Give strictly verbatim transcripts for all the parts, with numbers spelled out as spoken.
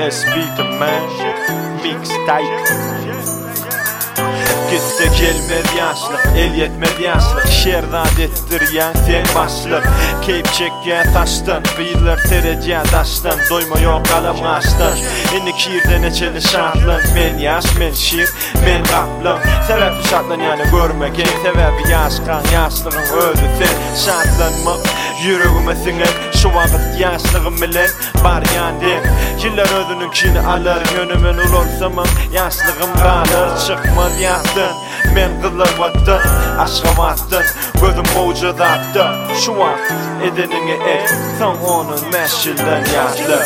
Spiderman Mixtape. Gitse gelmez yaşlık, el yetmez yaşlık. Şerdan adettir ya sen başlık. Keyif çekken taştın, bıyılar terece taştın. Doyma yok kalam açtın. İnni kirden eçeli şartlın. Men yaş, men şir, men kaplım. Sebebi şartlın yani görmek en sebebi yaşkan, yaşlığın öldü sen şartlanma. Yüreğime singen şu vakit yaşlığım bilen var yandı. Yıllar özününkini alır yönümün ulolsamam. Yaşlığım kalır çıkmaz yaktın. Men kıllar battın, aşkım attın. Gözüm mevcut attı. Şu an edenini et, son onun meşilden yaşlı.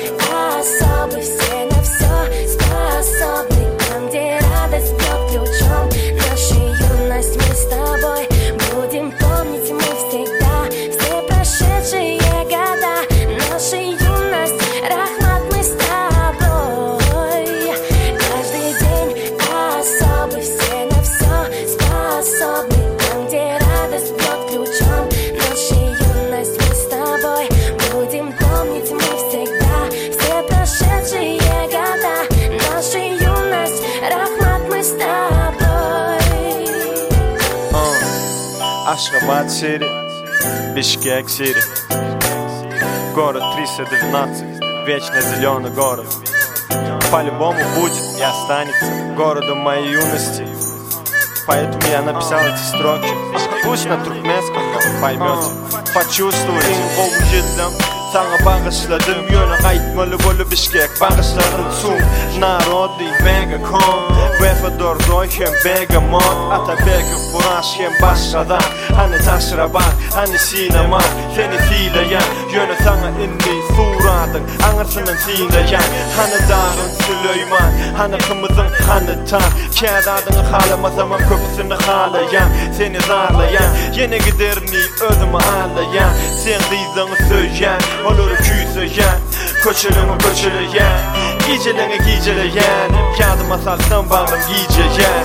Ашхабад City, Бишкек City. Город триста девятнадцать, вечно зеленый город. По-любому будет и останется городом моей юности. Поэтому я написал эти строки. Пусть на туркменском, но поймете, почувствуйте. Sana bağışladım yönü kayıtmalı bolu Bişkek. Bağışladın tüm narodi megakon. Vefador doyken begamot. Atabeki buraşken başladan. Hani taşraban, hani sinema. Seni fileyen yönü sana indi suradın. Anırsının sinleyen. Hani dağın Süleyman. Hani kımızın hani tan. Kağıdadını halamazamam köpüsünü halayan. Seni zarlayan. Yine giderini özümü ağlayan. Sen dizdanı söyleyen. Olur küyseyen, köçeleme köçeleyen. Gecelerini geceleyen. Kağıdıma salsam bağım giyeceyen.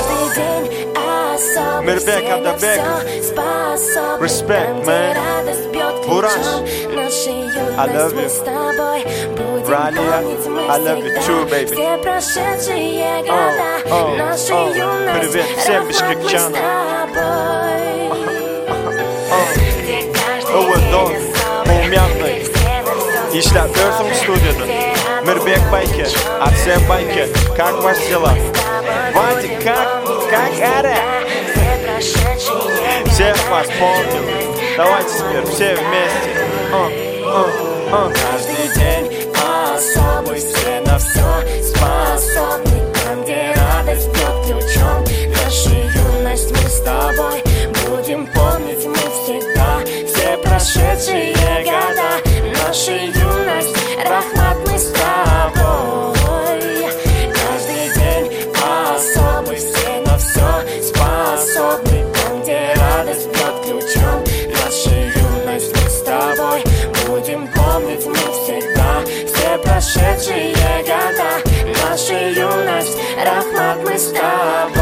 Mirbek Adabek. Respect man. Buraş, I love you. Ralia, I love you too baby. Oh, oh, oh. Привет всем бишкекчанам. Оводон, умятный. İşletiyorsun stüdyoda. Mirbek Байкер, Арсен Байкер. Как ваши дела? Вадик, как? Как это? Всех вас помню. Давайте теперь все вместе. uh, uh, uh. Каждый день особый, все на все способны. Там, где радость бьет ключом. Нашу юность мы с тобой будем помнить мы всегда. Все прошедшие года. Наша юность, рахмат мы с тобой. Каждый день особый, все на все способны. Там, где радость бьет ключом. Наша юность мы с тобой будем помнить мы всегда. Все прошедшие года. Наша юность, рахмат мы с тобой.